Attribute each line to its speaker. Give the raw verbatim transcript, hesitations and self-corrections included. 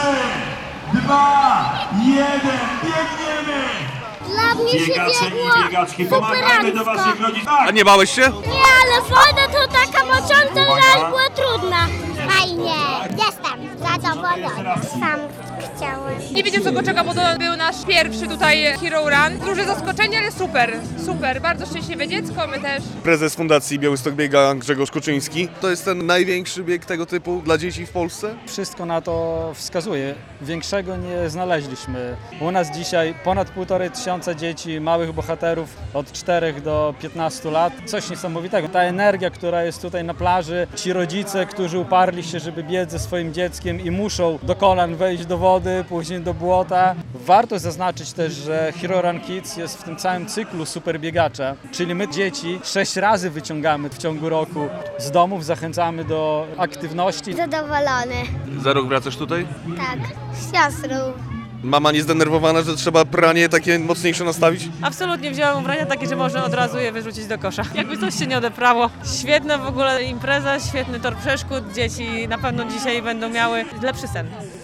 Speaker 1: dwa, jeden, biegniemy!
Speaker 2: Dla mnie się
Speaker 1: Biegacze
Speaker 2: biegło
Speaker 1: i biegaczki, pomagajmy do waszych
Speaker 2: superancko.
Speaker 1: rodziców.
Speaker 3: A
Speaker 1: Tak!
Speaker 3: nie bałeś się?
Speaker 2: Nie, ale woda to taka mocząca, że aż była trudna. Fajnie, jestem zadowolona. Sam chciałem.
Speaker 4: Nie wiedział, co go czeka, bo to był nasz pierwszy tutaj Hero Run. Duże zaskoczenie, ale super, super. Bardzo szczęśliwe dziecko, my też.
Speaker 3: Prezes Fundacji Białystok Biega Grzegorz Kuczyński. To jest ten największy bieg tego typu dla dzieci w Polsce?
Speaker 5: Wszystko na to wskazuje. Większego nie znaleźliśmy. U nas dzisiaj ponad półtorej tysiąca dzieci, małych bohaterów od czterech do piętnastu lat. Coś niesamowitego. Ta energia, która jest tutaj na plaży, ci rodzice, którzy uparli się, żeby biec ze swoim dzieckiem i muszą do kolan wejść do wody, później do błota. Warto zaznaczyć też, że Hero Run Kids jest w tym całym cyklu super biegacza, czyli my dzieci sześć razy wyciągamy w ciągu roku z domów, zachęcamy do aktywności.
Speaker 2: Zadowolony.
Speaker 3: Za rok wracasz tutaj?
Speaker 2: Tak, z siostrą.
Speaker 3: Mama nie zdenerwowana, że trzeba pranie takie mocniejsze nastawić?
Speaker 6: Absolutnie wziąłem ubrania takie, że można od razu je wyrzucić do kosza. Jakby coś się nie odeprało. Świetna w ogóle impreza, świetny tor przeszkód. Dzieci na pewno dzisiaj będą miały lepszy sen.